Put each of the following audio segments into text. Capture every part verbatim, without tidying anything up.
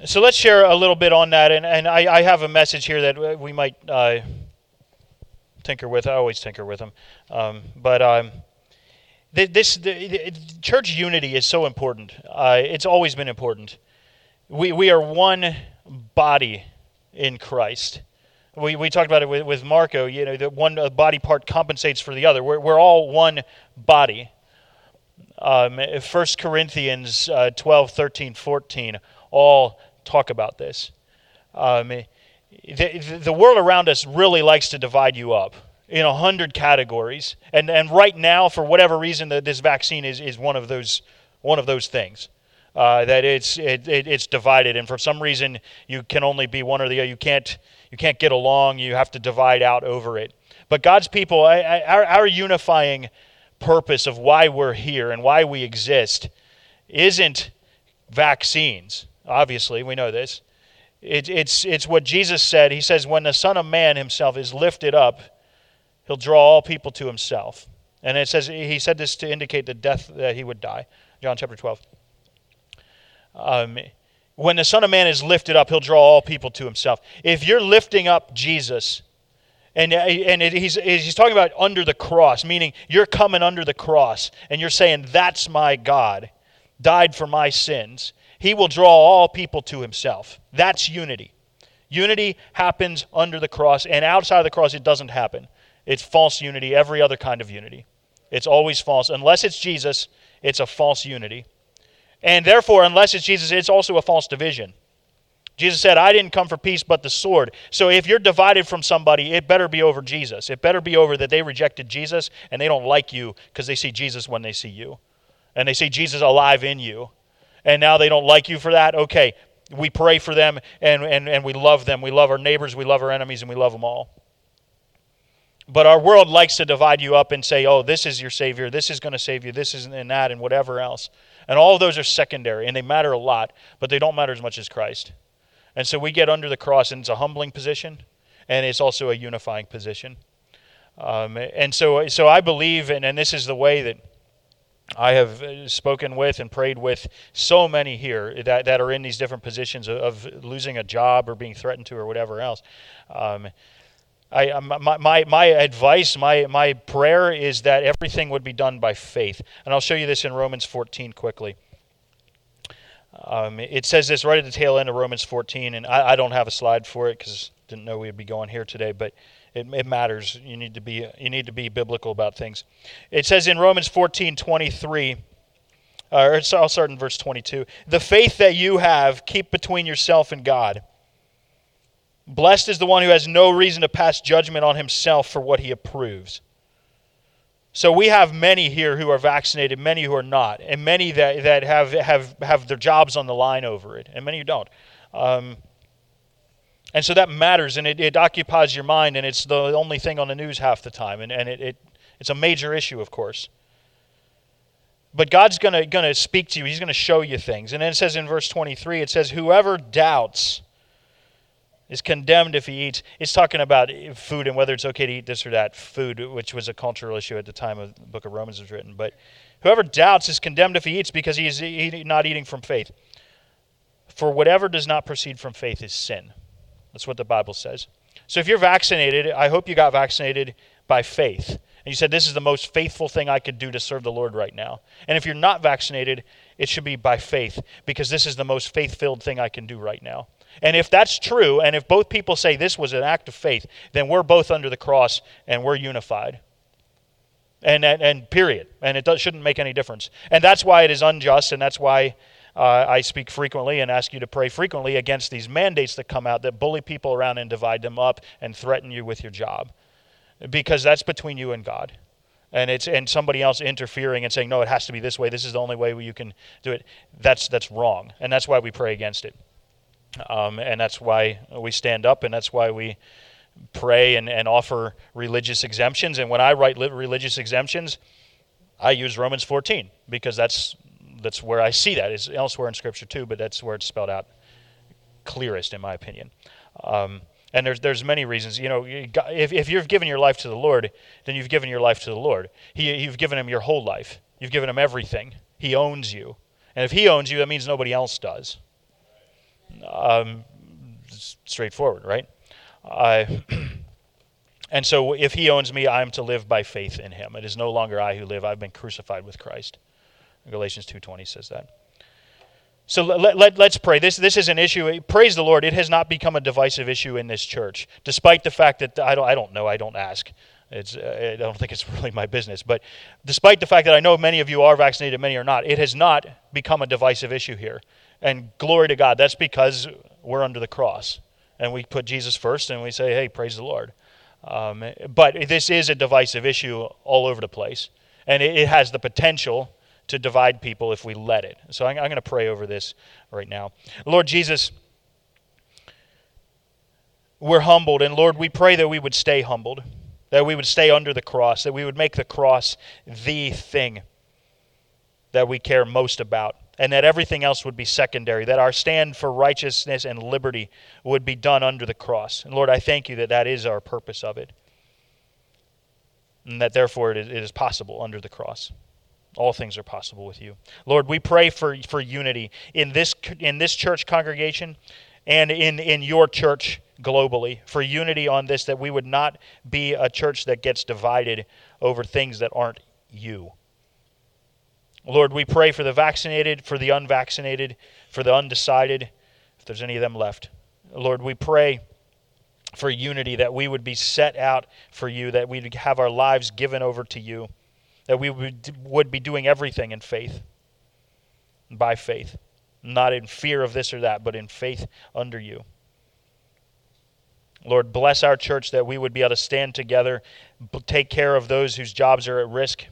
So let's share a little bit on that, and, and I, I have a message here that we might uh, tinker with. I always tinker with them. Um, but um, this the, the, church unity is so important. Uh, it's always been important. We we are one body in Christ. We we talked about it with, with Marco. You know, that one body part compensates for the other. We're we're all one body. Um, First Corinthians uh, twelve, thirteen, fourteen all talk about this. Um, the, the world around us really likes to divide you up in a hundred categories, and and right now, for whatever reason, the, this vaccine is, is one of those one of those things. Uh, that it's it, it, it's divided, and for some reason you can only be one or the other. You can't you can't get along. You have to divide out over it. But God's people, I, I, our, our unifying purpose of why we're here and why we exist isn't vaccines. Obviously, we know this. It, it's it's what Jesus said. He says, when the Son of Man himself is lifted up, he'll draw all people to himself. And it says, he said this to indicate the death that he would die. John chapter twelve. Um, when the Son of Man is lifted up, he'll draw all people to himself. If you're lifting up Jesus, and and it, he's he's talking about under the cross, meaning you're coming under the cross, and you're saying, that's my God, died for my sins. He will draw all people to himself. That's unity. Unity happens under the cross, and outside of the cross it doesn't happen. It's false unity, every other kind of unity. It's always false. Unless it's Jesus, it's a false unity. And therefore, unless it's Jesus, it's also a false division. Jesus said, I didn't come for peace but the sword. So if you're divided from somebody, it better be over Jesus. It better be over that they rejected Jesus and they don't like you because they see Jesus when they see you. And they see Jesus alive in you. And now they don't like you for that. Okay, we pray for them and, and, and we love them. We love our neighbors, we love our enemies, and we love them all. But our world likes to divide you up and say, oh, this is your Savior, this is going to save you, this is and that, and whatever else. And all of those are secondary, and they matter a lot, but they don't matter as much as Christ. And so we get under the cross, and it's a humbling position, and it's also a unifying position. Um, and so so I believe, and, and this is the way that I have spoken with and prayed with so many here that, that are in these different positions of, of losing a job or being threatened to or whatever else. Um, I, my, my, my advice, my, my prayer is that everything would be done by faith. And I'll show you this in Romans fourteen quickly. Um, it says this right at the tail end of Romans fourteen, and I, I don't have a slide for it because I didn't know we'd be going here today, but it, it matters. You need to be you need to be biblical about things. It says in Romans fourteen twenty-three, uh, or I'll start in verse twenty-two. The faith that you have, keep between yourself and God. Blessed is the one who has no reason to pass judgment on himself for what he approves. So we have many here who are vaccinated, many who are not, and many that, that have, have, have their jobs on the line over it, and many who don't. Um, and so that matters, and it, it occupies your mind, and it's the only thing on the news half the time, and, and it, it it's a major issue, of course. But God's going to going to speak to you. He's going to show you things. And then it says in verse twenty-three, it says, whoever doubts is condemned if he eats. It's talking about food and whether it's okay to eat this or that food, which was a cultural issue at the time of the book of Romans was written. But whoever doubts is condemned if he eats because he is not eating from faith. For whatever does not proceed from faith is sin. That's what the Bible says. So if you're vaccinated, I hope you got vaccinated by faith. And you said, this is the most faithful thing I could do to serve the Lord right now. And if you're not vaccinated, it should be by faith because this is the most faith-filled thing I can do right now. And if that's true, and if both people say this was an act of faith, then we're both under the cross and we're unified. And and, and period. And it does, shouldn't make any difference. And that's why it is unjust, and that's why uh, I speak frequently and ask you to pray frequently against these mandates that come out that bully people around and divide them up and threaten you with your job. Because that's between you and God. And it's and somebody else interfering and saying, no, it has to be this way. This is the only way you can do it. That's that's wrong. And that's why we pray against it. Um, and that's why we stand up, and that's why we pray and, and offer religious exemptions. And when I write li- religious exemptions, I use Romans fourteen because that's that's where I see that. It's elsewhere in Scripture too, but that's where it's spelled out clearest, in my opinion. Um, and there's there's many reasons. You know, if if you've given your life to the Lord, then you've given your life to the Lord. He, you've given Him your whole life. You've given Him everything. He owns you, and if He owns you, that means nobody else does. Um, straightforward, right? Uh, and so if he owns me, I am to live by faith in him. It is no longer I who live. I've been crucified with Christ. Galatians two twenty says that. So let, let, let's pray. This, this is an issue. Praise the Lord. It has not become a divisive issue in this church, despite the fact that I don't, I don't know. I don't ask. It's, uh, I don't think it's really my business. But despite the fact that I know many of you are vaccinated, many are not, it has not become a divisive issue here. And glory to God. That's because we're under the cross. And we put Jesus first and we say, hey, praise the Lord. Um, but this is a divisive issue all over the place. And it, it has the potential to divide people if we let it. So I'm, I'm going to pray over this right now. Lord Jesus, we're humbled. And Lord, we pray that we would stay humbled, that we would stay under the cross, that we would make the cross the thing that we care most about, and that everything else would be secondary, that our stand for righteousness and liberty would be done under the cross. And Lord, I thank you that that is our purpose of it, and that therefore it is, it is possible under the cross. All things are possible with you. Lord, we pray for, for unity in this in this church congregation and in, in your church globally, for unity on this, that we would not be a church that gets divided over things that aren't you. Lord, we pray for the vaccinated, for the unvaccinated, for the undecided, if there's any of them left. Lord, we pray for unity, that we would be set out for you, that we would have our lives given over to you, that we would, would be doing everything in faith, by faith, not in fear of this or that, but in faith under you. Lord, bless our church, that we would be able to stand together, take care of those whose jobs are at risk.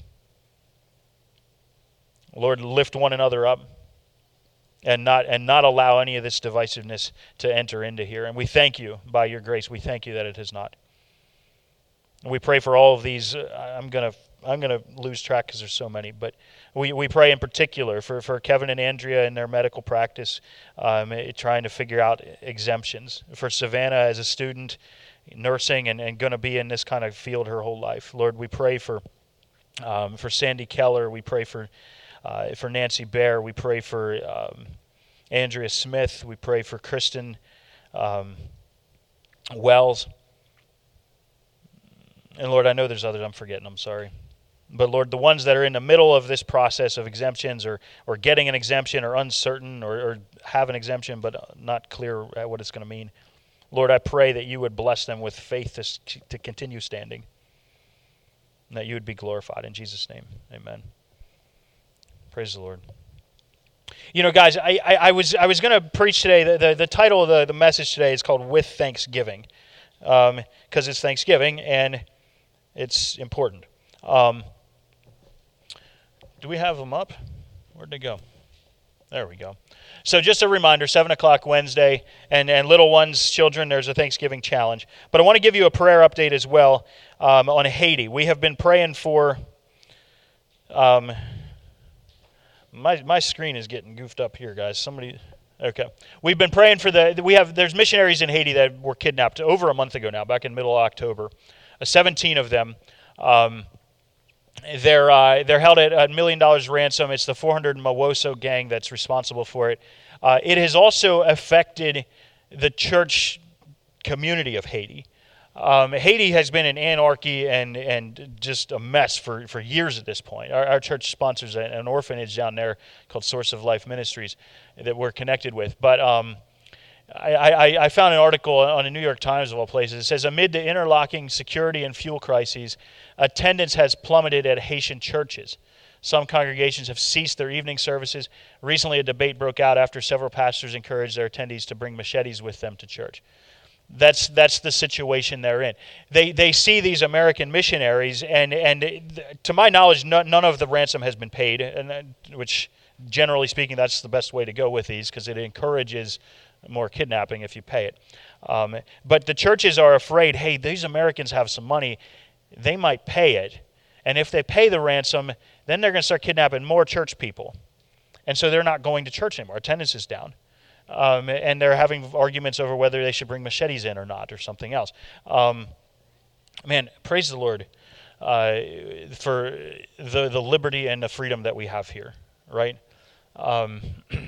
Lord, lift one another up and not and not allow any of this divisiveness to enter into here. And we thank you, by your grace, we thank you that it has not. And we pray for all of these. Uh, I'm going to I'm going to lose track because there's so many, but we, we pray in particular for, for Kevin and Andrea in their medical practice, um, trying to figure out exemptions. For Savannah as a student, nursing, and, and going to be in this kind of field her whole life. Lord, we pray for um, for Sandy Keller. We pray for uh, for Nancy Bear. We pray for um, Andrea Smith. We pray for Kristen um, Wells. And Lord, I know there's others I'm forgetting. I'm sorry. But Lord, the ones that are in the middle of this process of exemptions, or, or getting an exemption, or uncertain, or, or have an exemption but not clear at what it's going to mean, Lord, I pray that you would bless them with faith to, to continue standing, and that you would be glorified. In Jesus' name, amen. Praise the Lord. You know, guys, I, I, I was I was going to preach today. The, the, the title of the, the message today is called With Thanksgiving, because um, it's Thanksgiving and it's important. Um, do we have them up? Where'd they go? There we go. So just a reminder, seven o'clock Wednesday, and, and little ones, children, there's a Thanksgiving challenge. But I want to give you a prayer update as well um, on Haiti. We have been praying for... Um, my my screen is getting goofed up here, guys. Somebody... Okay. We've been praying for the... We have There's missionaries in Haiti that were kidnapped over a month ago now, back in middle of October. Uh, seventeen of them. Um, they're uh, they're held at a million dollars ransom. It's the four hundred Mawoso gang that's responsible for it. Uh, it has also affected the church community of Haiti. Um, Haiti has been in anarchy and and just a mess for, for years at this point. Our, our church sponsors an orphanage down there called Source of Life Ministries that we're connected with. But um, I, I, I found an article on the New York Times of all places. It says, amid the interlocking security and fuel crises, attendance has plummeted at Haitian churches. Some congregations have ceased their evening services. Recently, a debate broke out after several pastors encouraged their attendees to bring machetes with them to church. That's that's the situation they're in. They they see these American missionaries, and and to my knowledge, no, none of the ransom has been paid, and which, generally speaking, that's the best way to go with these, because it encourages more kidnapping if you pay it. Um, but the churches are afraid, hey, these Americans have some money, they might pay it, and if they pay the ransom, then they're going to start kidnapping more church people, and so they're not going to church anymore. Attendance is down. Um, and they're having arguments over whether they should bring machetes in or not, or something else. Um, man, praise the Lord uh, for the, the liberty and the freedom that we have here, right? Um,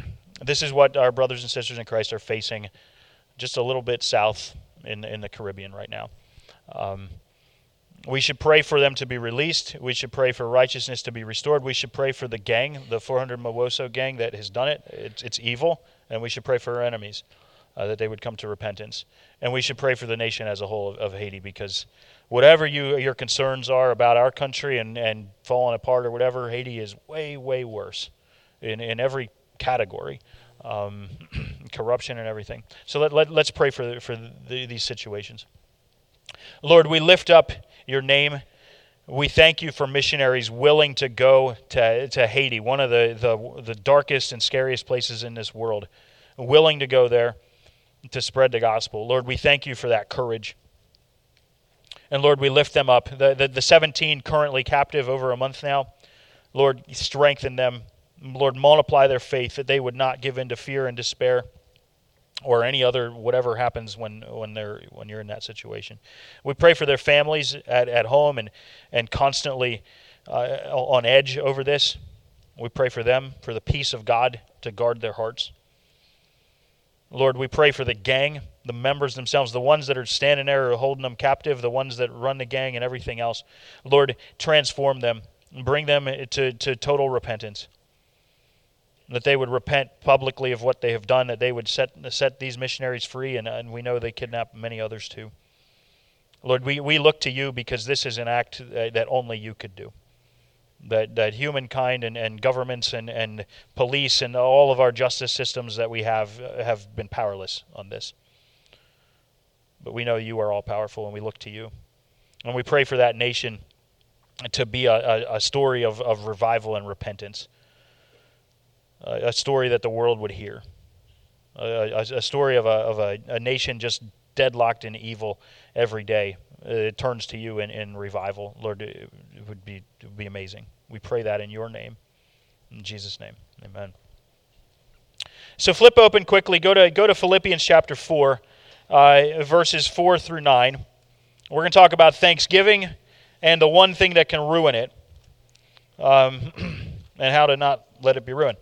This is what our brothers and sisters in Christ are facing just a little bit south in, in the Caribbean right now. Um, we should pray for them to be released. We should pray for righteousness to be restored. We should pray for the gang, the four hundred Mawoso gang that has done it. It's, it's evil, and we should pray for our enemies, uh, that they would come to repentance. And we should pray for the nation as a whole of, of Haiti, because whatever you your concerns are about our country and, and falling apart or whatever, Haiti is way, way worse in, in every category, um, corruption and everything. So let, let, let's pray for, for the, these situations. Lord, we lift up your name. We thank you for missionaries willing to go to, to Haiti, one of the, the, the darkest and scariest places in this world, willing to go there to spread the gospel. Lord, we thank you for that courage. And Lord, we lift them up. The, the, the seventeen currently captive over a month now, Lord, strengthen them. Lord, multiply their faith, that they would not give in to fear and despair, or any other whatever happens when when they're when you're in that situation. We pray for their families at, at home and and constantly uh, on edge over this. We pray for them, for the peace of God to guard their hearts. Lord, we pray for the gang, the members themselves, the ones that are standing there or holding them captive, the ones that run the gang and everything else. Lord, transform them, bring them to, to total repentance. That they would repent publicly of what they have done, that they would set set these missionaries free, and, and we know they kidnap many others too. Lord, we, we look to you because this is an act that only you could do. That that humankind and, and governments and, and police and all of our justice systems that we have have been powerless on this. But we know you are all powerful, and we look to you. And we pray for that nation to be a, a, a story of, of revival and repentance. A story that the world would hear, a, a, a story of, a, of a, a nation just deadlocked in evil every day. It turns to you in, in revival. Lord, it would be it would be amazing. We pray that in your name, in Jesus' name, amen. So flip open quickly. Go to go to Philippians chapter four, uh, verses four through nine. We're going to talk about Thanksgiving and the one thing that can ruin it, um, and how to not let it be ruined.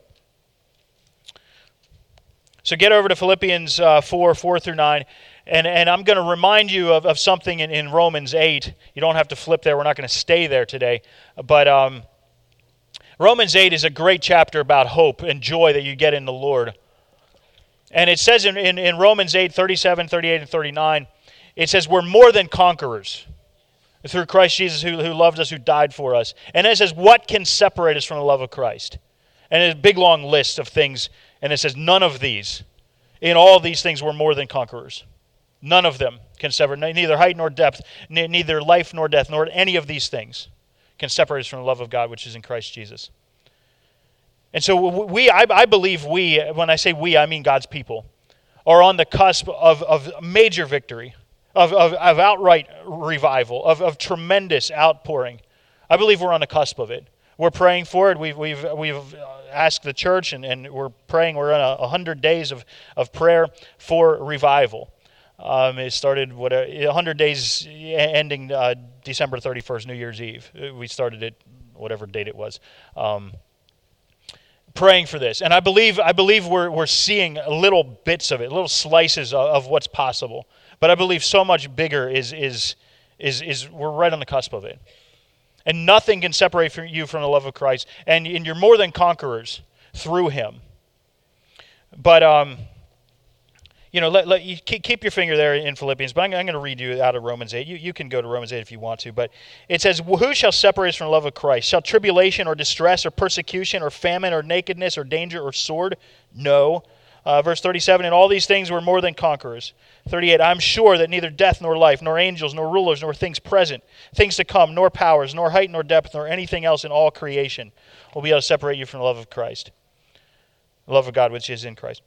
So get over to Philippians uh, four, four through nine, and, and I'm going to remind you of, of something in, in Romans eight. You don't have to flip there. We're not going to stay there today. But um, Romans eight is a great chapter about hope and joy that you get in the Lord. And it says in, in, in Romans eight, thirty-seven, thirty-eight, and thirty-nine, it says we're more than conquerors through Christ Jesus who, who loved us, who died for us. And it says, what can separate us from the love of Christ? And it's a big long list of things. And it says, none of these, in all these things, we're more than conquerors. None of them can separate, neither height nor depth, neither life nor death, nor any of these things can separate us from the love of God, which is in Christ Jesus. And so we, I, I believe we, when I say we, I mean God's people, are on the cusp of, of major victory, of, of, of outright revival, of, of tremendous outpouring. I believe we're on the cusp of it. We're praying for it. We've we've we've asked the church, and, and we're praying. We're in a, a hundred days of, of prayer for revival. Um, it started what a hundred days ending uh, December thirty-first, New Year's Eve. We started it, whatever date it was, um, praying for this. And I believe I believe we're we're seeing little bits of it, little slices of, of what's possible. But I believe so much bigger is is is is we're right on the cusp of it. And nothing can separate you from the love of Christ. And, and you're more than conquerors through him. But, um, you know, let, let you keep your finger there in Philippians. But I'm, I'm going to read you out of Romans eight. You, you can go to Romans eight if you want to. But it says, who shall separate us from the love of Christ? Shall tribulation or distress or persecution or famine or nakedness or danger or sword? No. Uh, verse thirty-seven, in all these things we're more than conquerors. thirty-eight, I'm sure that neither death nor life, nor angels, nor rulers, nor things present, things to come, nor powers, nor height, nor depth, nor anything else in all creation will be able to separate you from the love of Christ. The love of God which is in Christ.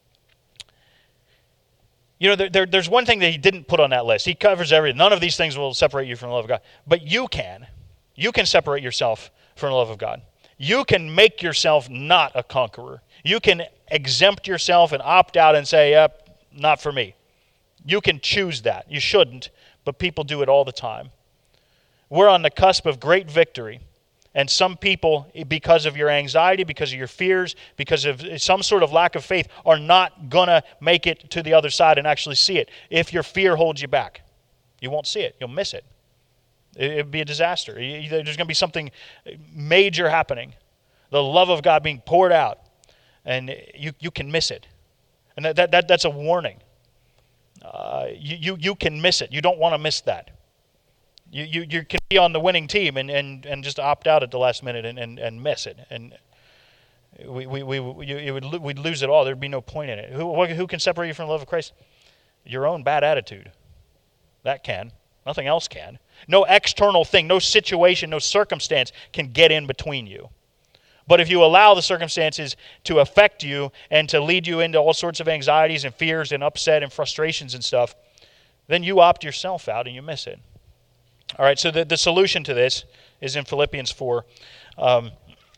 You know, there, there, there's one thing that he didn't put on that list. He covers everything. None of these things will separate you from the love of God. But you can. You can separate yourself from the love of God. You can make yourself not a conqueror. You can exempt yourself and opt out and say, yep, not for me. You can choose that. You shouldn't, but people do it all the time. We're on the cusp of great victory, And some people, because of your anxiety, because of your fears, because of some sort of lack of faith, are not going to make it to the other side and actually see it. If your fear holds you back, you won't see it. You'll miss it. It would be a disaster. There's going to be something major happening. The love of God being poured out. And you, you can miss it. And that, that, that that's a warning. Uh, you, you, you can miss it. You don't want to miss that. You, you you can be on the winning team and, and, and just opt out at the last minute and, and, and miss it. And we we, we you, it would we'd lose it all. There'd be no point in it. Who who can separate you from the love of Christ? Your own bad attitude. That can. Nothing else can. No external thing, no situation, no circumstance can get in between you. But if you allow the circumstances to affect you and to lead you into all sorts of anxieties and fears and upset and frustrations and stuff, then you opt yourself out and you miss it. All right, so the, the solution to this is in Philippians four, um,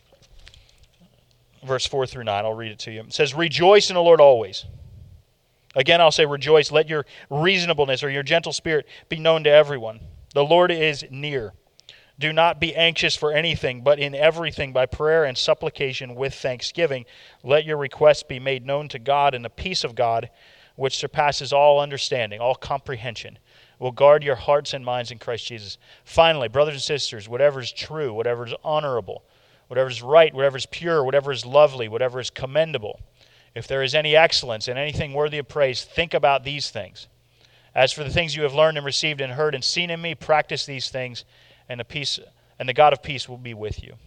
verse four through nine. I'll read it to you. It says, "Rejoice in the Lord always." Again, I'll say rejoice. Let your reasonableness or your gentle spirit be known to everyone. The Lord is near. Do not be anxious for anything, but in everything by prayer and supplication with thanksgiving, let your requests be made known to God, and the peace of God, which surpasses all understanding, all comprehension, will guard your hearts and minds in Christ Jesus. Finally, brothers and sisters, whatever is true, whatever is honorable, whatever is right, whatever is pure, whatever is lovely, whatever is commendable, if there is any excellence and anything worthy of praise, think about these things. As for the things you have learned and received and heard and seen in me, practice these things, and the peace and the God of peace will be with you.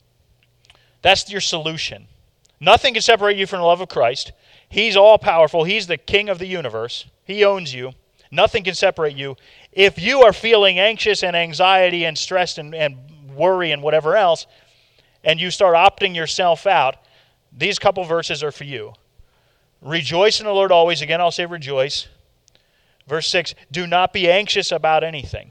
That's your solution. Nothing can separate you from the love of Christ. He's all-powerful. He's the king of the universe. He owns you. Nothing can separate you. If you are feeling anxious and anxiety and stressed and, and worry and whatever else, and you start opting yourself out, these couple verses are for you. Rejoice in the Lord always. Again, I'll say rejoice. Verse six, do not be anxious about anything.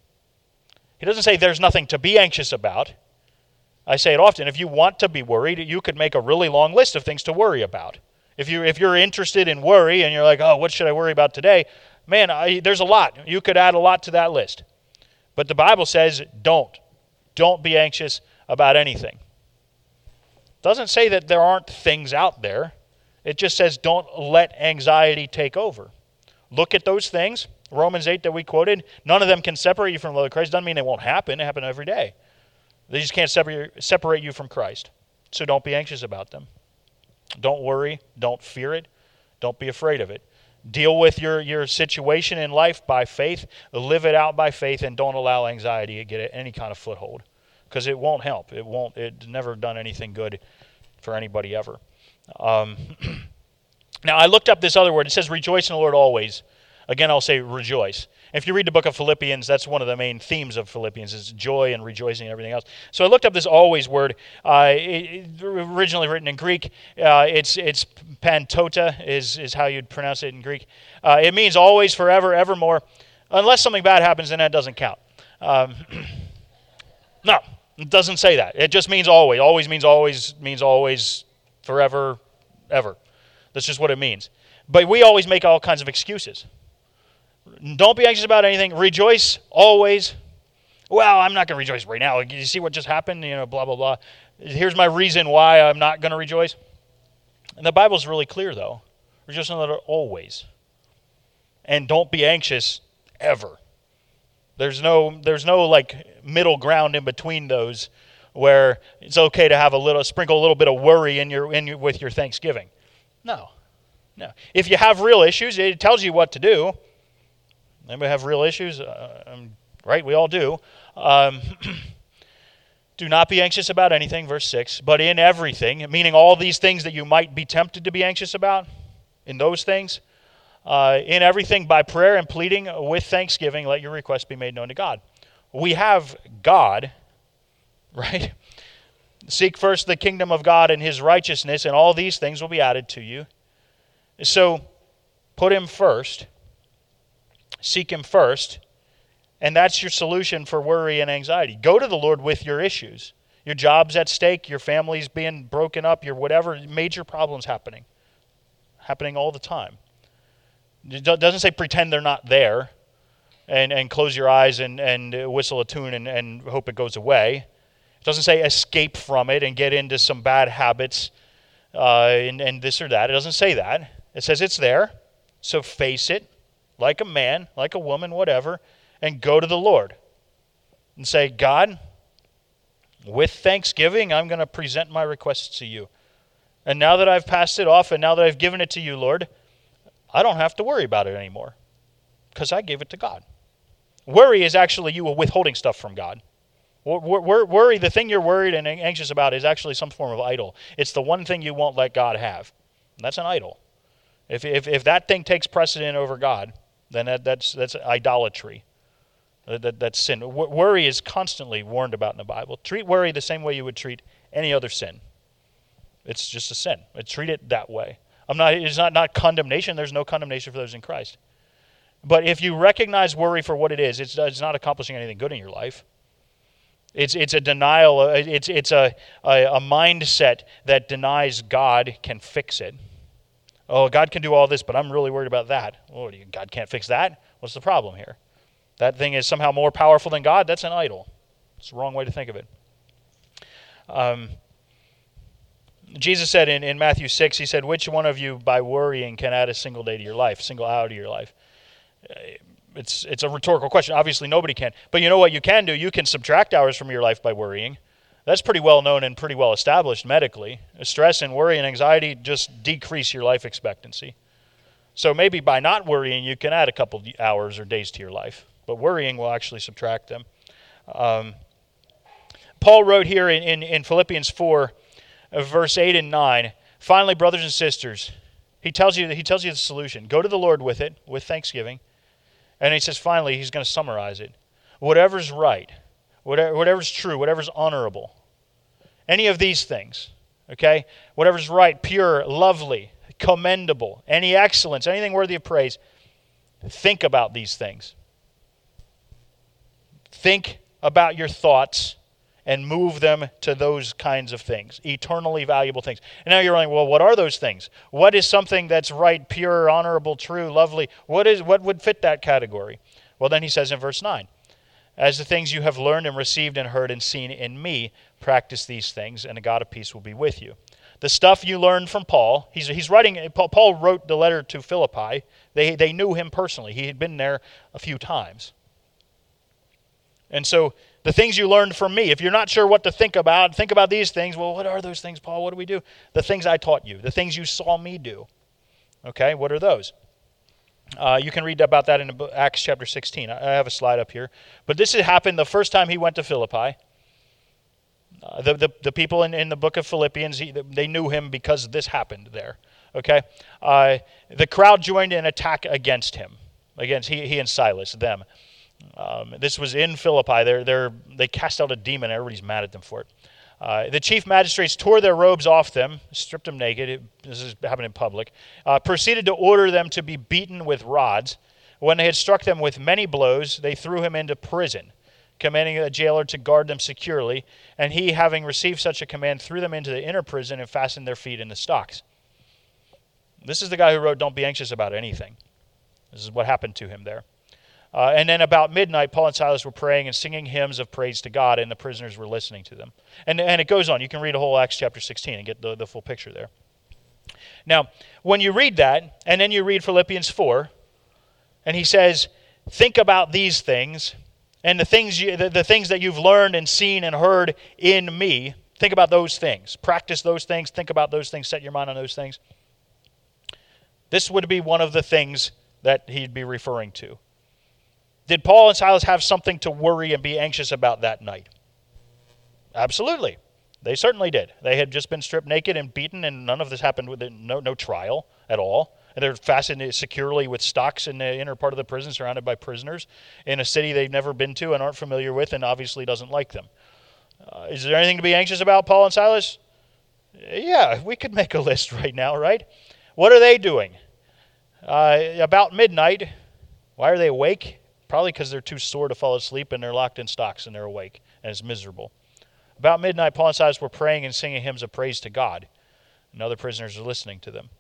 He doesn't say there's nothing to be anxious about. I say it often. If you want to be worried, you could make a really long list of things to worry about. If, you, if you're interested in worry and you're like, oh, what should I worry about today? Man, I, there's a lot. You could add a lot to that list. But the Bible says don't. Don't be anxious about anything. It doesn't say that there aren't things out there. It just says don't let anxiety take over. Look at those things. Romans eight that we quoted, none of them can separate you from the love of Christ. Doesn't mean they won't happen. They happen every day. They just can't separate, separate you from Christ. So don't be anxious about them. Don't worry. Don't fear it. Don't be afraid of it. Deal with your, your situation in life by faith. Live it out by faith, and don't allow anxiety to get any kind of foothold, because it won't help. It won't. It's never done anything good for anybody ever. Um, now, I looked up this other word. It says rejoice in the Lord always. Again, I'll say rejoice. If you read the book of Philippians, that's one of the main themes of Philippians, is joy and rejoicing and everything else. So I looked up this always word. Uh, it, it, originally written in Greek, uh, it's it's pantota is, is how you'd pronounce it in Greek. Uh, it means always, forever, evermore. Unless something bad happens, then that doesn't count. Um, no, it doesn't say that. It just means always. Always means always, means always, forever, ever. That's just what it means. But we always make all kinds of excuses. Don't be anxious about anything. Rejoice always. Well, I'm not going to rejoice right now. You see what just happened? You know, blah, blah, blah. Here's my reason why I'm not going to rejoice. And the Bible's really clear, though. Rejoice in the Lord always. And don't be anxious ever. There's no, there's no like middle ground in between those where it's okay to have a little, sprinkle a little bit of worry in your, in your, with your Thanksgiving. No, no. If you have real issues, it tells you what to do. Anybody have real issues? Uh, um, right, we all do. Um, do not be anxious about anything, verse six, but in everything, meaning all these things that you might be tempted to be anxious about, in those things, uh, in everything by prayer and pleading with thanksgiving, let your requests be made known to God. We have God, right? Seek first the kingdom of God and his righteousness, and all these things will be added to you. So put him first. Seek him first, and that's your solution for worry and anxiety. Go to the Lord with your issues. Your job's at stake, your family's being broken up, your whatever, major problems happening. Happening all the time. It doesn't say pretend they're not there and, and close your eyes and, and whistle a tune and, and hope it goes away. It doesn't say escape from it and get into some bad habits uh, and, and this or that. It doesn't say that. It says it's there, so face it like a man, like a woman, whatever, and go to the Lord and say, God, with thanksgiving, I'm going to present my requests to you. And now that I've passed it off and now that I've given it to you, Lord, I don't have to worry about it anymore because I gave it to God. Worry is actually you withholding stuff from God. Worry, the thing you're worried and anxious about is actually some form of idol. It's the one thing you won't let God have. That's an idol. If if, if that thing takes precedent over God, then that, that's that's idolatry. That, that, that's sin. W- worry is constantly warned about in the Bible. Treat worry the same way you would treat any other sin. It's just a sin. Treat it that way. I'm not. It's not, not condemnation. There's no condemnation for those in Christ. But if you recognize worry for what it is, it's, it's not accomplishing anything good in your life. It's it's a denial. It's it's a, a a mindset that denies God can fix it. Oh, God can do all this, but I'm really worried about that. Oh, God can't fix that? What's the problem here? That thing is somehow more powerful than God? That's an idol. It's the wrong way to think of it. Um, Jesus said in, in Matthew six, he said, which one of you by worrying can add a single day to your life, single hour to your life? It's it's a rhetorical question. Obviously, nobody can. But you know what you can do? You can subtract hours from your life by worrying. That's pretty well known and pretty well established medically. Stress and worry and anxiety just decrease your life expectancy. So maybe by not worrying, you can add a couple hours or days to your life. But worrying will actually subtract them. Um, Paul wrote here in, in, in Philippians four, uh, verse eight and nine, finally, brothers and sisters, he tells you he tells you the solution. Go to the Lord with it, with thanksgiving. And he says, finally, he's going to summarize it. Whatever's right, whatever, whatever's true, whatever's honorable, any of these things, okay? Whatever's right, pure, lovely, commendable, any excellence, anything worthy of praise, think about these things. Think about your thoughts and move them to those kinds of things, eternally valuable things. And now you're wondering, well, what are those things? What is something that's right, pure, honorable, true, lovely? What is what would fit that category? Well, then he says in verse nine, as the things you have learned and received and heard and seen in me, practice these things, and the God of peace will be with you. The stuff you learned from Paul, he's he's writing, Paul wrote the letter to Philippi. They, they knew him personally. He had been there a few times. And so the things you learned from me, if you're not sure what to think about, think about these things. Well, what are those things, Paul? What do we do? The things I taught you, the things you saw me do. Okay, what are those? Uh, you can read about that in Acts chapter sixteen. I have a slide up here. But this had happened the first time he went to Philippi. Uh, the, the the people in, in the book of Philippians, he, they knew him because this happened there. Okay, uh, the crowd joined in an attack against him, against he, he and Silas, them. Um, this was in Philippi. They're, they're, they cast out a demon. Everybody's mad at them for it. Uh, the chief magistrates tore their robes off them, stripped them naked. It, this is happened in public. Uh, proceeded to order them to be beaten with rods. When they had struck them with many blows, they threw him into prison, commanding a jailer to guard them securely. And he, having received such a command, threw them into the inner prison and fastened their feet in the stocks. This is the guy who wrote, "Don't be anxious about anything." This is what happened to him there. Uh, and then about midnight, Paul and Silas were praying and singing hymns of praise to God, and the prisoners were listening to them. And, and it goes on. You can read a whole Acts chapter sixteen and get the, the full picture there. Now, when you read that, and then you read Philippians four, and he says, think about these things, and the things you, the, the things that you've learned and seen and heard in me, think about those things. Practice those things. Think about those things. Set your mind on those things. This would be one of the things that he'd be referring to. Did Paul and Silas have something to worry and be anxious about that night? Absolutely. They certainly did. They had just been stripped naked and beaten, and none of this happened with no, no trial at all. And they're fastened securely with stocks in the inner part of the prison, surrounded by prisoners, in a city they've never been to and aren't familiar with and obviously doesn't like them. Uh, is there anything to be anxious about, Paul and Silas? Yeah, we could make a list right now, right? What are they doing? Uh, about midnight, why are they awake? Probably because they're too sore to fall asleep and they're locked in stocks and they're awake and it's miserable. About midnight, Paul and Silas were praying and singing hymns of praise to God, and other prisoners are listening to them.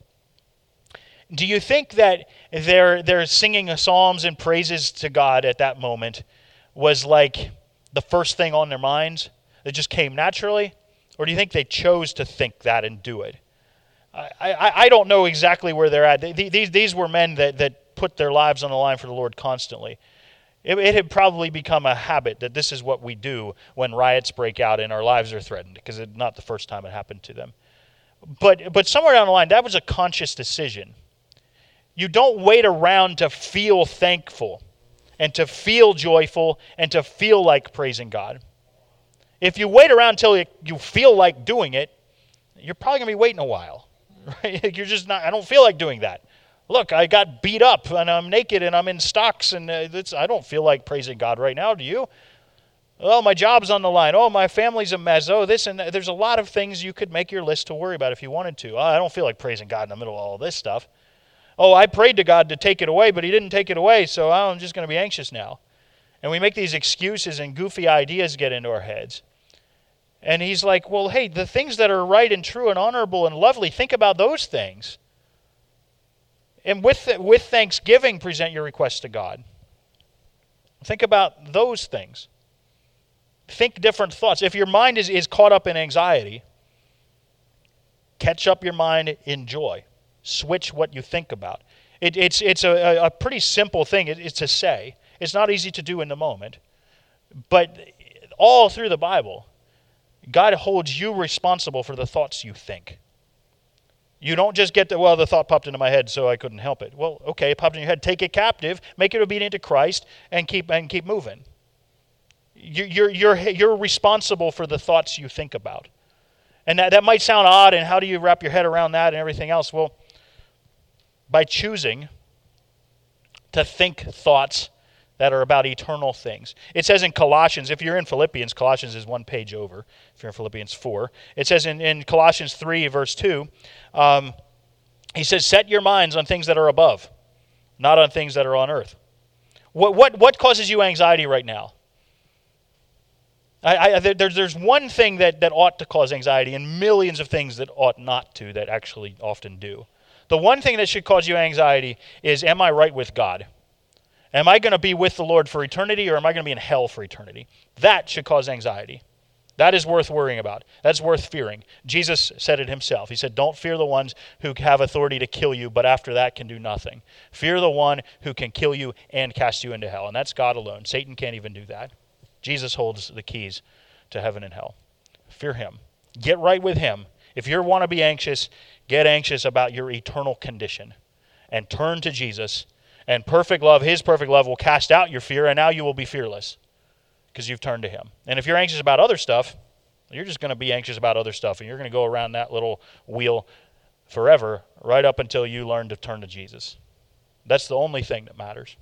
Do you think that their their singing psalms and praises to God at that moment was like the first thing on their minds? that just came naturally? Or do you think they chose to think that and do it? I, I, I don't know exactly where they're at. These, these were men that, that put their lives on the line for the Lord constantly. It, it had probably become a habit that this is what we do when riots break out and our lives are threatened, because it's not the first time it happened to them. But, but somewhere down the line, that was a conscious decision. You don't wait around to feel thankful and to feel joyful and to feel like praising God. If you wait around until you feel like doing it, you're probably going to be waiting a while. Right? You're just not, I don't feel like doing that. Look, I got beat up and I'm naked and I'm in stocks and uh, it's, I don't feel like praising God right now. Do you? Oh, my job's on the line. Oh, my family's a mess. Oh, this and that. There's a lot of things you could make your list to worry about if you wanted to. Oh, I don't feel like praising God in the middle of all this stuff. Oh, I prayed to God to take it away, but he didn't take it away, so I'm just going to be anxious now. And we make these excuses and goofy ideas get into our heads. And he's like, well, hey, the things that are right and true and honorable and lovely, think about those things. And with with thanksgiving, present your requests to God. Think about those things. Think different thoughts. If your mind is, is caught up in anxiety, catch up your mind in joy. Switch what you think about. It, it's it's a, a pretty simple thing. It, it's to say. It's not easy to do in the moment. But all through the Bible, God holds you responsible for the thoughts you think. You don't just get the, well, the thought popped into my head, so I couldn't help it. Well, okay, it popped in your head. Take it captive, make it obedient to Christ, and keep and keep moving. You, you're you're you're responsible for the thoughts you think about, and that that might sound odd. And how do you wrap your head around that and everything else? Well, by choosing to think thoughts that are about eternal things. It says in Colossians, if you're in Philippians, Colossians is one page over. If you're in Philippians four, it says in, in Colossians three, verse two, um, he says, set your minds on things that are above, not on things that are on earth. What what what causes you anxiety right now? I, I, there's, there's one thing that, that ought to cause anxiety and millions of things that ought not to that actually often do. The one thing that should cause you anxiety is, am I right with God? Am I going to be with the Lord for eternity, or am I going to be in hell for eternity? That should cause anxiety. That is worth worrying about. That's worth fearing. Jesus said it himself. He said, don't fear the ones who have authority to kill you, but after that can do nothing. Fear the one who can kill you and cast you into hell. And that's God alone. Satan can't even do that. Jesus holds the keys to heaven and hell. Fear him. Get right with him. If you want to be anxious, get anxious about your eternal condition and turn to Jesus. And perfect love, his perfect love, will cast out your fear, and now you will be fearless because you've turned to him. And if you're anxious about other stuff, you're just going to be anxious about other stuff, and you're going to go around that little wheel forever, right up until you learn to turn to Jesus. That's the only thing that matters.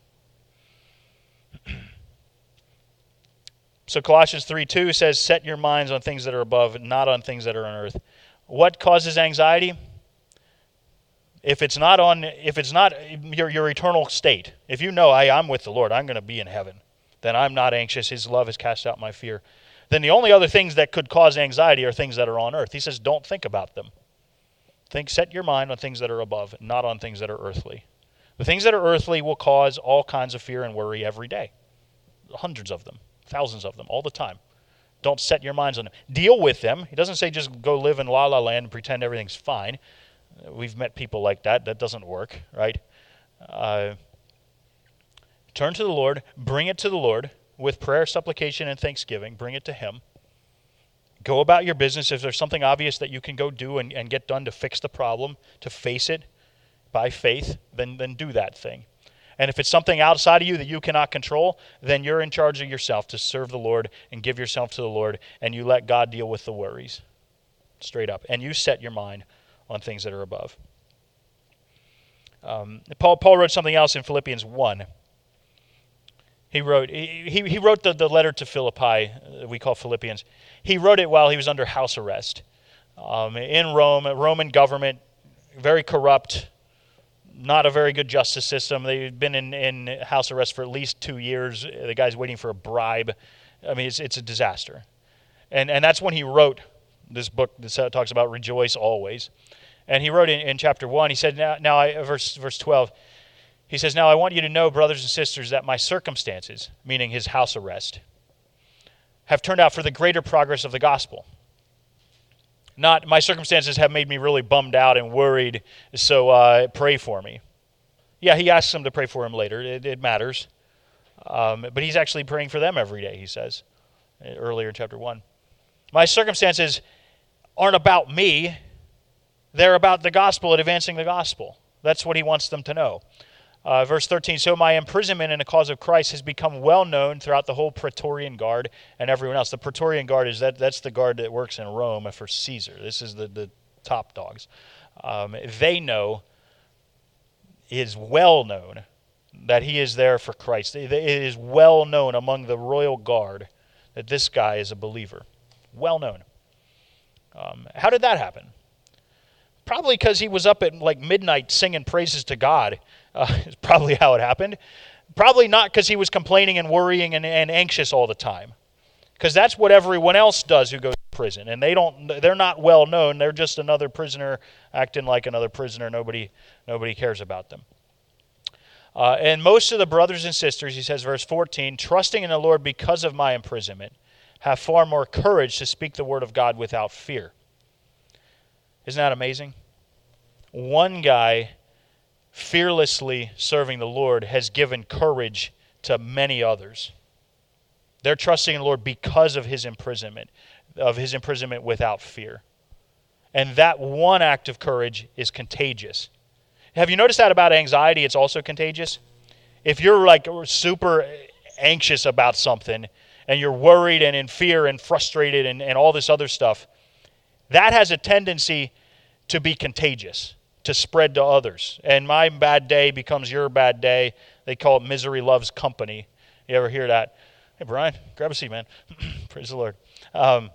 So Colossians three two says, set your minds on things that are above, not on things that are on earth. What causes anxiety? If it's not on, if it's not your, your eternal state, if you know, I, I'm with the Lord, I'm going to be in heaven, then I'm not anxious. His love has cast out my fear. Then the only other things that could cause anxiety are things that are on earth. He says, don't think about them. Think, set your mind on things that are above, not on things that are earthly. The things that are earthly will cause all kinds of fear and worry every day. Hundreds of them, thousands of them, all the time. Don't set your minds on them. Deal with them. He doesn't say just go live in la la land and pretend everything's fine. We've met people like that. That doesn't work, right? Uh, turn to the Lord. Bring it to the Lord with prayer, supplication, and thanksgiving. Bring it to him. Go about your business. If there's something obvious that you can go do and, and get done to fix the problem, to face it by faith, then, then do that thing. And if it's something outside of you that you cannot control, then you're in charge of yourself to serve the Lord and give yourself to the Lord, and you let God deal with the worries. Straight up. And you set your mind on things that are above. Um, Paul, Paul wrote something else in Philippians one. He wrote he, he wrote the, the letter to Philippi, uh, we call Philippians. He wrote it while he was under house arrest. Um, in Rome, a Roman government, very corrupt, not a very good justice system. They've been in, in house arrest for at least two years. The guy's waiting for a bribe. I mean, it's, it's a disaster. And, and that's when he wrote this book that talks about rejoice always. And he wrote in, in chapter one, he said, now, now I, verse, verse twelve, he says, now I want you to know, brothers and sisters, that my circumstances, meaning his house arrest, have turned out for the greater progress of the gospel. Not, my circumstances have made me really bummed out and worried, so uh, pray for me. Yeah, he asks them to pray for him later. It, it matters. Um, but he's actually praying for them every day, he says, earlier in chapter one. My circumstances aren't about me. They're about the gospel and advancing the gospel. That's what he wants them to know. Uh, verse thirteen, so my imprisonment in the cause of Christ has become well known throughout the whole Praetorian Guard and everyone else. The Praetorian Guard, is that that's the guard that works in Rome for Caesar. This is the, the top dogs. Um, they know, is well known, that he is there for Christ. It is well known among the royal guard that this guy is a believer. Well known. Um, how did that happen? Probably because he was up at like midnight singing praises to God. Uh, is probably how it happened. Probably not because he was complaining and worrying and, and anxious all the time. Because that's what everyone else does who goes to prison. And they don't, they're not well known. They're just another prisoner acting like another prisoner. Nobody, nobody cares about them. Uh, and most of the brothers and sisters, he says, verse fourteen, trusting in the Lord because of my imprisonment, have far more courage to speak the word of God without fear. Isn't that amazing? One guy fearlessly serving the Lord has given courage to many others. They're trusting in the Lord because of his imprisonment, of his imprisonment without fear. And that one act of courage is contagious. Have you noticed that about anxiety? It's also contagious. If you're like super anxious about something and you're worried and in fear and frustrated and, and all this other stuff, that has a tendency to be contagious, to spread to others. And my bad day becomes your bad day. They call it misery loves company. You ever hear that? Hey, Brian, grab a seat, man. Praise the Lord. Um,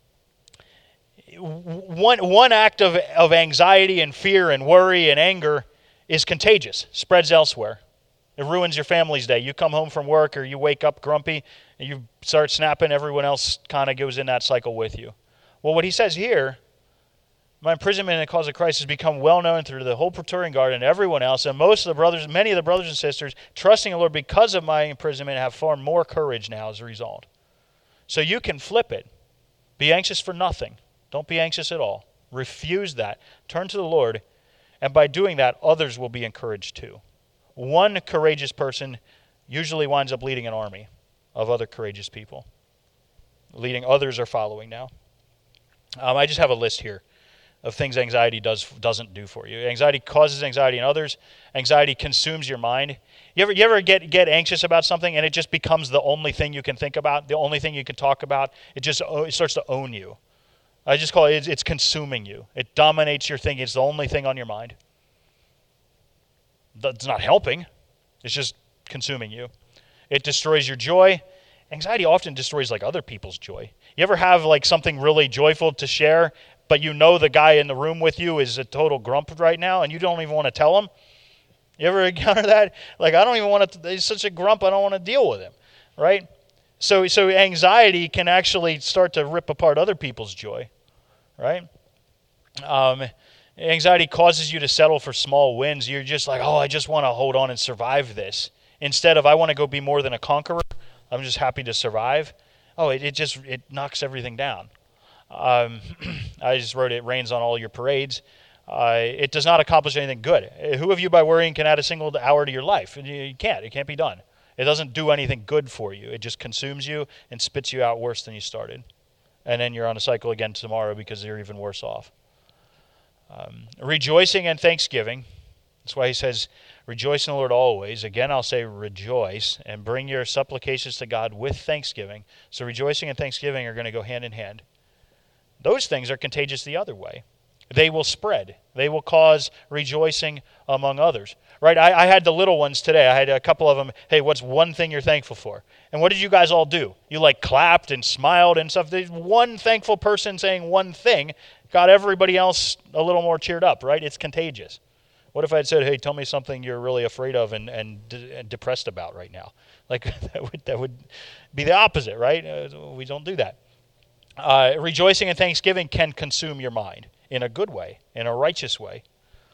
one one act of, of anxiety and fear and worry and anger is contagious, spreads elsewhere. It ruins your family's day. You come home from work or you wake up grumpy and you start snapping, everyone else kind of goes in that cycle with you. Well, what he says here, my imprisonment in the cause of Christ has become well known through the whole Praetorian Guard and everyone else, and most of the brothers, many of the brothers and sisters, trusting the Lord because of my imprisonment, have far more courage now as a result. So you can flip it. Be anxious for nothing. Don't be anxious at all. Refuse that. Turn to the Lord, and by doing that, others will be encouraged too. One courageous person usually winds up leading an army of other courageous people. Leading others are following now. Um, I just have a list here of things anxiety does, doesn't do for you. Anxiety causes anxiety in others. Anxiety consumes your mind. You ever, you ever get, get anxious about something and it just becomes the only thing you can think about, the only thing you can talk about? It just it starts to own you. I just call it, it's, it's consuming you. It dominates your thinking. It's the only thing on your mind. It's not helping. It's just consuming you. It destroys your joy. Anxiety often destroys like other people's joy. You ever have like something really joyful to share, but you know the guy in the room with you is a total grump right now, and you don't even want to tell him? You ever encounter that? Like, I don't even want to, he's such a grump, I don't want to deal with him, right? So, so anxiety can actually start to rip apart other people's joy, right? Um, anxiety causes you to settle for small wins. You're just like, oh, I just want to hold on and survive this. Instead of, I want to go be more than a conqueror, I'm just happy to survive. Oh, it, it just, it knocks everything down. Um, I just wrote, it rains on all your parades. Uh, it does not accomplish anything good. Who of you by worrying can add a single hour to your life? You can't. It can't be done. It doesn't do anything good for you. It just consumes you and spits you out worse than you started. And then you're on a cycle again tomorrow because you're even worse off. Um, rejoicing and thanksgiving. That's why he says, rejoice in the Lord always. Again, I'll say rejoice and bring your supplications to God with thanksgiving. So rejoicing and thanksgiving are going to go hand in hand. Those things are contagious the other way. They will spread. They will cause rejoicing among others. Right? I, I had the little ones today. I had a couple of them. Hey, what's one thing you're thankful for? And what did you guys all do? You like clapped and smiled and stuff. There's one thankful person saying one thing got everybody else a little more cheered up, right? It's contagious. What if I had said, hey, tell me something you're really afraid of and, and, de- and depressed about right now? Like, that would, that would be the opposite, right? Uh, we don't do that. Uh, rejoicing and thanksgiving can consume your mind in a good way, in a righteous way.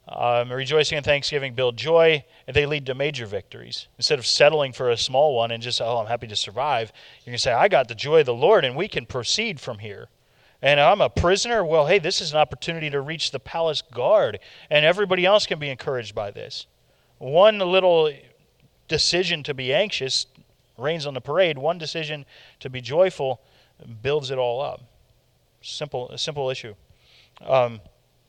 Um, rejoicing and thanksgiving build joy, and they lead to major victories. Instead of settling for a small one and just, oh, I'm happy to survive, you can say, I got the joy of the Lord, and we can proceed from here. And I'm a prisoner. Well, hey, this is an opportunity to reach the palace guard, and everybody else can be encouraged by this. One little decision to be anxious rains on the parade. One decision to be joyful builds it all up. Simple, a simple issue. Um,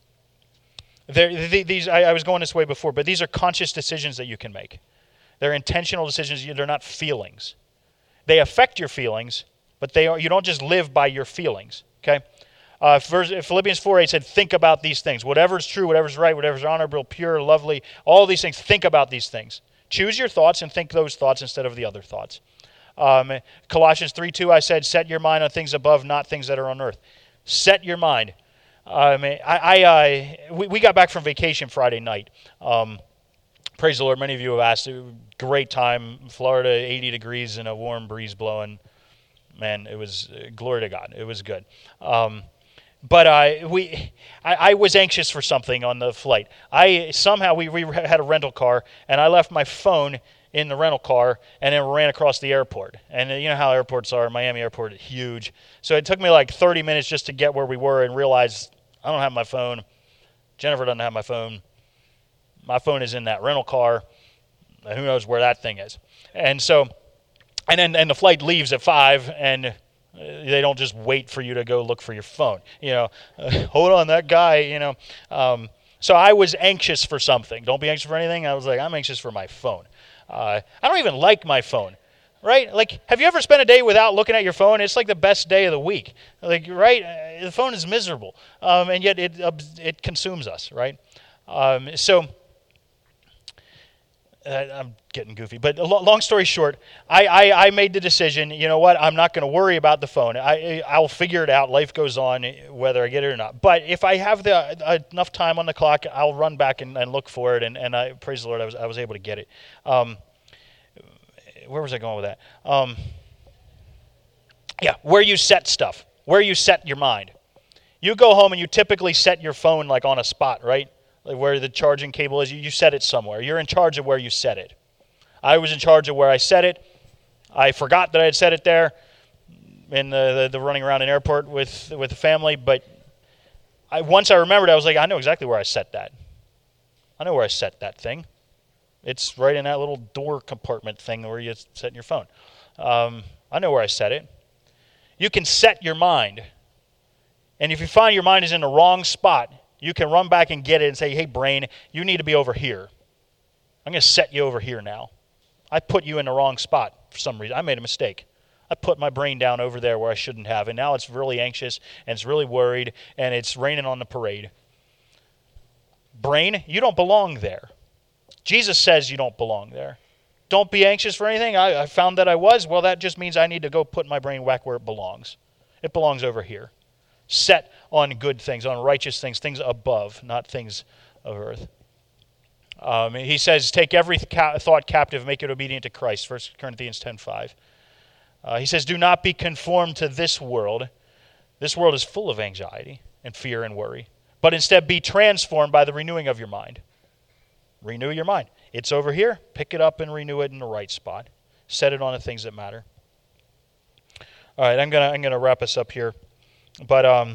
There, these I, I was going this way before, but these are conscious decisions that you can make. They're intentional decisions. They're not feelings. They affect your feelings, but they are, you don't just live by your feelings. Okay, uh, Philippians four eight said, "Think about these things. Whatever is true, whatever is right, whatever is honorable, pure, lovely, all these things. Think about these things. Choose your thoughts and think those thoughts instead of the other thoughts." Um, Colossians three two, I said, "Set your mind on things above, not things that are on earth." Set your mind. Um, I, I, uh, we, we got back from vacation Friday night. Um, praise the Lord. Many of you have asked. Great time. Florida, eighty degrees and a warm breeze blowing. Man, it was uh, glory to God. It was good. Um, but uh, we, I, I was anxious for something on the flight. I somehow we, we had a rental car, and I left my phone in the rental car and then ran across the airport. And you know how airports are. Miami Airport is huge. So it took me like thirty minutes just to get where we were and realize I don't have my phone. Jennifer doesn't have my phone. My phone is in that rental car. Who knows where that thing is? And so, and then and the flight leaves at five, and they don't just wait for you to go look for your phone. You know, uh, hold on, that guy. You know, um, so I was anxious for something. Don't be anxious for anything. I was like, I'm anxious for my phone. Uh, I don't even like my phone. Right? Like, have you ever spent a day without looking at your phone? It's like the best day of the week. Like, right? Uh, the phone is miserable, um, and yet it uh, it consumes us, right? Um, so, uh, I'm getting goofy, but long story short, I, I, I made the decision. You know what? I'm not going to worry about the phone. I I'll figure it out. Life goes on, whether I get it or not. But if I have the uh, enough time on the clock, I'll run back and, and look for it. And, and I praise the Lord, I was I was able to get it. Um, Where was I going with that? Um, yeah, where you set stuff, where you set your mind. You go home and you typically set your phone like on a spot, right? Like where the charging cable is, you, you set it somewhere. You're in charge of where you set it. I was in charge of where I set it. I forgot that I had set it there in the, the, the running around an airport with, with the family, but I, once I remembered, I was like, I know exactly where I set that. I know where I set that thing. It's right in that little door compartment thing where you set your phone. Um, I know where I set it. You can set your mind. And if you find your mind is in the wrong spot, you can run back and get it and say, hey, brain, you need to be over here. I'm going to set you over here now. I put you in the wrong spot for some reason. I made a mistake. I put my brain down over there where I shouldn't have, and now it's really anxious, and it's really worried, and it's raining on the parade. Brain, you don't belong there. Jesus says you don't belong there. Don't be anxious for anything. I, I found that I was. Well, that just means I need to go put my brain back where it belongs. It belongs over here. Set on good things, on righteous things, things above, not things of earth. Um, he says, take every ca- thought captive, make it obedient to Christ, First Corinthians ten five. Uh, he says, do not be conformed to this world. This world is full of anxiety and fear and worry. But instead be transformed by the renewing of your mind. Renew your mind. It's over here. Pick it up and renew it in the right spot. Set it on the things that matter. All right, I'm gonna I'm gonna wrap us up here, but um,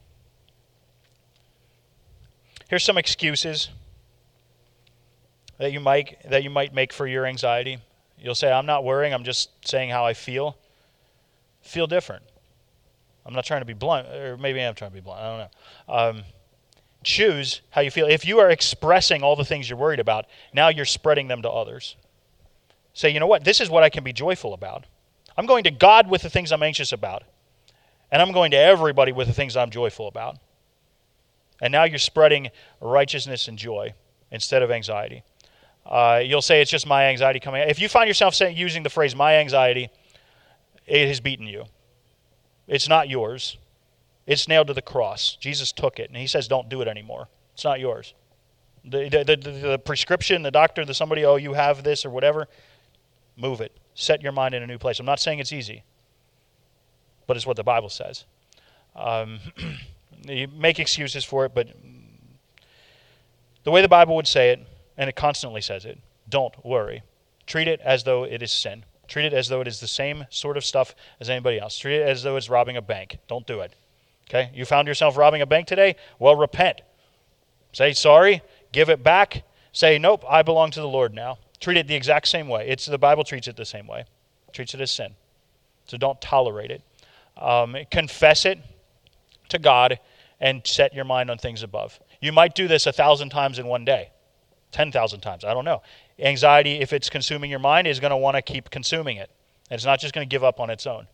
here's some excuses that you might that you might make for your anxiety. You'll say, I'm not worrying. I'm just saying how I feel. Feel different. I'm not trying to be blunt, or maybe I'm trying to be blunt. I don't know. Um, Choose how you feel. If you are expressing all the things you're worried about, now you're spreading them to others. Say, you know what? This is what I can be joyful about. I'm going to God with the things I'm anxious about. And I'm going to everybody with the things I'm joyful about. And now you're spreading righteousness and joy instead of anxiety. Uh, you'll say it's just my anxiety coming out. If you find yourself saying, using the phrase, my anxiety, it has beaten you. It's not yours. It's nailed to the cross. Jesus took it, and he says, don't do it anymore. It's not yours. The, the, the, the prescription, the doctor, the somebody, oh, you have this or whatever, move it. Set your mind in a new place. I'm not saying it's easy, but it's what the Bible says. Um, you make excuses for it, but The way the Bible would say it, and it constantly says it, don't worry. Treat it as though it is sin. Treat it as though it is the same sort of stuff as anybody else. Treat it as though it's robbing a bank. Don't do it. Okay? You found yourself robbing a bank today? Well, repent. Say sorry. Give it back. Say, nope, I belong to the Lord now. Treat it the exact same way. It's the Bible treats it the same way. It treats it as sin. So don't tolerate it. Um, confess it to God and set your mind on things above. You might do this a thousand times in one day. Ten thousand times. I don't know. Anxiety, if it's consuming your mind, is going to want to keep consuming it. And it's not just going to give up on its own.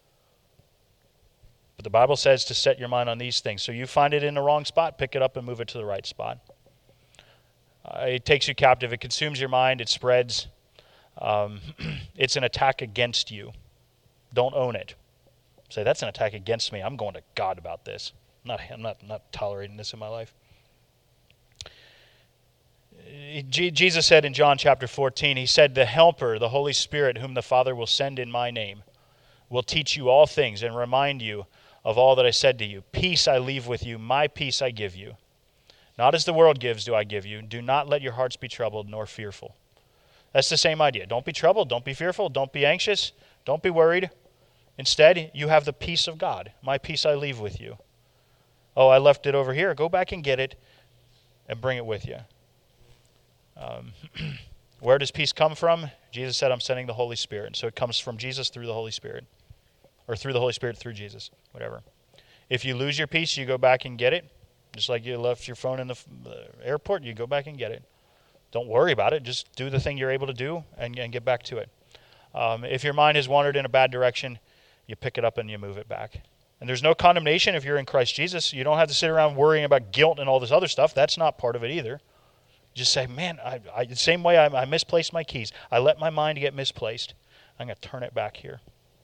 But the Bible says to set your mind on these things. So you find it in the wrong spot, pick it up and move it to the right spot. Uh, it takes you captive. It consumes your mind. It spreads. Um, it's an attack against you. Don't own it. Say, that's an attack against me. I'm going to God about this. I'm not, I'm not, not tolerating this in my life. Jesus said in John chapter fourteen, he said, the Helper, the Holy Spirit, whom the Father will send in my name, will teach you all things and remind you of all that I said to you. Peace I leave with you, my peace I give you. Not as the world gives do I give you. Do not let your hearts be troubled nor fearful. That's the same idea. Don't be troubled, don't be fearful, don't be anxious, don't be worried. Instead, you have the peace of God. My peace I leave with you. Oh, I left it over here. Go back and get it and bring it with you. Um, where does peace come from? Jesus said, I'm sending the Holy Spirit. So it comes from Jesus through the Holy Spirit. Or through the Holy Spirit through Jesus. Whatever. If you lose your peace, you go back and get it. Just like you left your phone in the airport, you go back and get it. Don't worry about it. Just do the thing you're able to do and, and get back to it. Um, if your mind has wandered in a bad direction, you pick it up and you move it back. And there's no condemnation if you're in Christ Jesus. You don't have to sit around worrying about guilt and all this other stuff. That's not part of it either. Just say, man, I, I, the same way I, I misplaced my keys. I let my mind get misplaced. I'm going to turn it back here.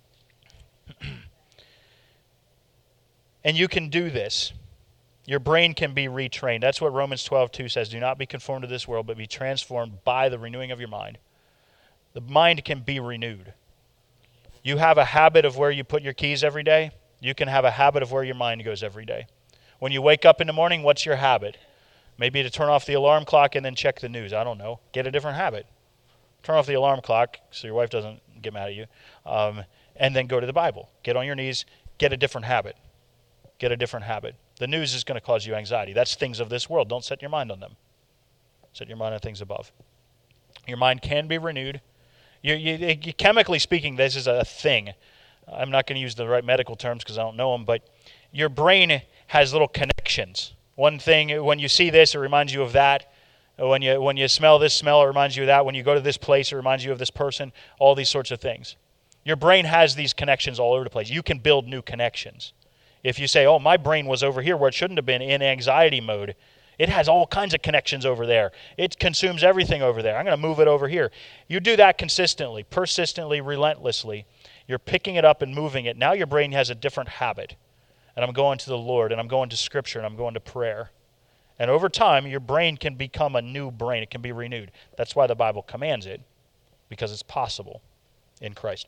And you can do this. Your brain can be retrained. That's what Romans twelve two says. Do not be conformed to this world, but be transformed by the renewing of your mind. The mind can be renewed. You have a habit of where you put your keys every day. You can have a habit of where your mind goes every day. When you wake up in the morning, what's your habit? Maybe to turn off the alarm clock and then check the news. I don't know. Get a different habit. Turn off the alarm clock so your wife doesn't get mad at you. Um, and then go to the Bible. Get on your knees. Get a different habit. Get a different habit. The news is going to cause you anxiety. That's things of this world. Don't set your mind on them. Set your mind on things above. Your mind can be renewed. You, you, you, chemically speaking, this is a thing. I'm not going to use the right medical terms because I don't know them, but your brain has little connections. One thing, when you see this, it reminds you of that. When you when you smell this smell, it reminds you of that. When you go to this place, it reminds you of this person. All these sorts of things. Your brain has these connections all over the place. You can build new connections. If you say, oh, my brain was over here where it shouldn't have been in anxiety mode, it has all kinds of connections over there. It consumes everything over there. I'm going to move it over here. You do that consistently, persistently, relentlessly. You're picking it up and moving it. Now your brain has a different habit. And I'm going to the Lord, and I'm going to Scripture, and I'm going to prayer. And over time, your brain can become a new brain. It can be renewed. That's why the Bible commands it, because it's possible in Christ.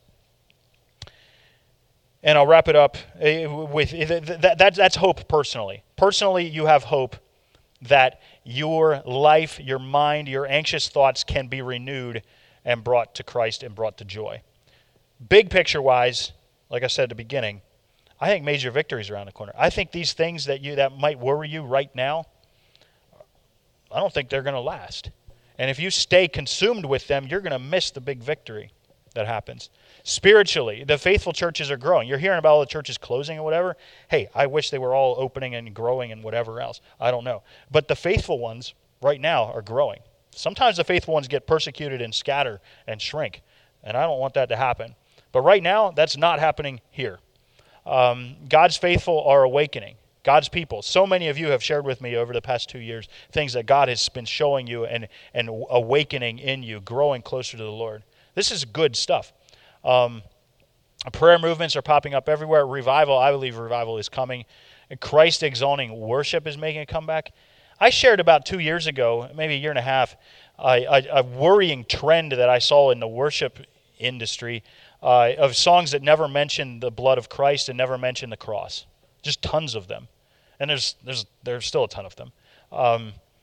And I'll wrap it up with that, that. That's hope personally. Personally, you have hope that your life, your mind, your anxious thoughts can be renewed and brought to Christ and brought to joy. Big picture-wise, like I said at the beginning, I think major victories around the corner. I think these things that you that might worry you right now, I don't think they're going to last. And if you stay consumed with them, you're going to miss the big victory that happens. Spiritually, the faithful churches are growing. You're hearing about all the churches closing or whatever. Hey, I wish they were all opening and growing and whatever else. I don't know. But the faithful ones right now are growing. Sometimes the faithful ones get persecuted and scatter and shrink. And I don't want that to happen. But right now, that's not happening here. Um, God's faithful are awakening. God's people. So many of you have shared with me over the past two years things that God has been showing you and, and awakening in you, growing closer to the Lord. This is good stuff. Um, prayer movements are popping up everywhere. Revival, I believe revival is coming. Christ exalting worship is making a comeback. I shared about two years ago, maybe a year and a half, a, a, a worrying trend that I saw in the worship industry uh, of songs that never mentioned the blood of Christ and never mentioned the cross. Just tons of them. And there's there's there's still a ton of them. Um,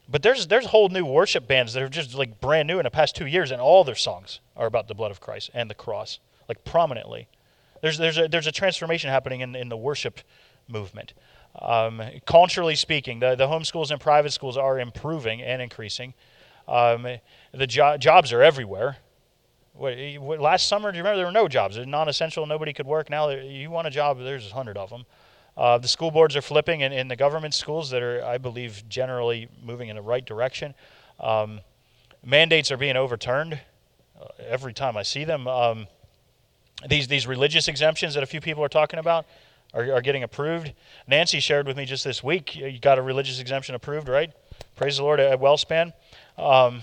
But there's there's whole new worship bands that are just like brand new in the past two years, and all their songs are about the blood of Christ and the cross, like prominently. There's there's a there's a transformation happening in in the worship movement. Um, culturally speaking, the the homeschools and private schools are improving and increasing. Um, the jo- jobs are everywhere. What, what, last summer, do you remember there were no jobs? They're non-essential. Nobody could work. Now you want a job, there's a hundred of them. Uh, the school boards are flipping in, in the government schools that are, I believe, generally moving in the right direction. Um, mandates are being overturned uh, every time I see them. Um, these these religious exemptions that a few people are talking about are, are getting approved. Nancy shared with me just this week, you got a religious exemption approved, right? Praise the Lord at Wellspan. Um,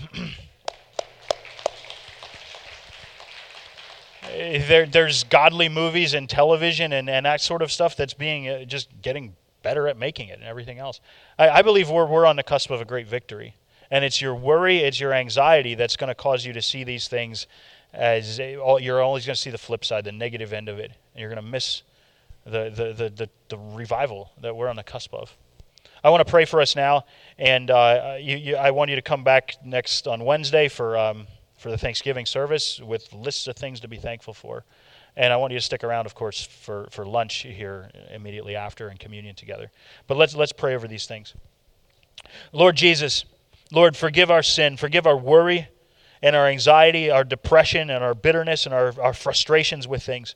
There, there's godly movies and television and, and that sort of stuff that's being uh, just getting better at making it and everything else. I, I believe we're we're on the cusp of a great victory, and it's your worry, it's your anxiety that's going to cause you to see these things as a, all, you're always going to see the flip side, the negative end of it, and you're going to miss the the, the the the revival that we're on the cusp of. I want to pray for us now, and uh, you, you, I want you to come back next on Wednesday for. Um, for the Thanksgiving service with lists of things to be thankful for. And I want you to stick around, of course, for, for lunch here immediately after and communion together. But let's let's pray over these things. Lord Jesus, Lord, forgive our sin, forgive our worry and our anxiety, our depression and our bitterness and our, our frustrations with things.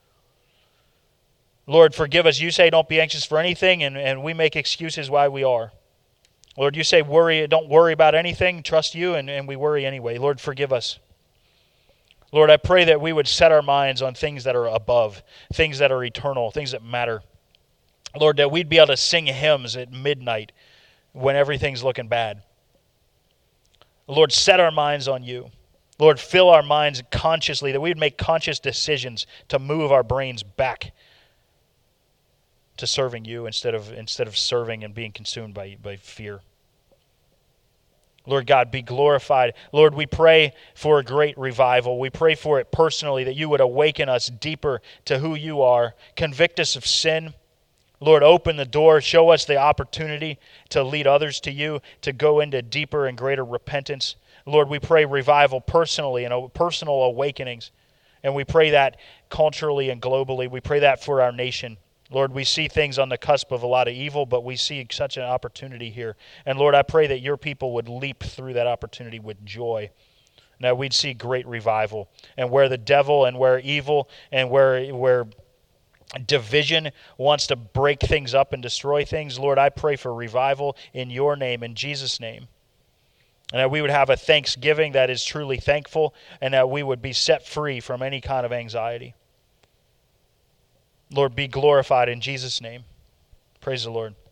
Lord, forgive us. You say don't be anxious for anything, and, and we make excuses why we are. Lord, you say worry, don't worry about anything, trust you, and, and we worry anyway. Lord, forgive us. Lord, I pray that we would set our minds on things that are above, things that are eternal, things that matter. Lord, that we'd be able to sing hymns at midnight when everything's looking bad. Lord, set our minds on you. Lord, fill our minds consciously, that we would make conscious decisions to move our brains back to serving you instead of instead of serving and being consumed by, by fear. Lord God, be glorified. Lord, we pray for a great revival. We pray for it personally, that you would awaken us deeper to who you are. Convict us of sin. Lord, open the door. Show us the opportunity to lead others to you, to go into deeper and greater repentance. Lord, we pray revival personally and personal awakenings. And we pray that culturally and globally. We pray that for our nation. Lord, we see things on the cusp of a lot of evil, but we see such an opportunity here. And Lord, I pray that your people would leap through that opportunity with joy. Now we'd see great revival. And where the devil and where evil and where where division wants to break things up and destroy things, Lord, I pray for revival in your name, in Jesus' name. And that we would have a thanksgiving that is truly thankful, and that we would be set free from any kind of anxiety. Lord, be glorified in Jesus' name. Praise the Lord.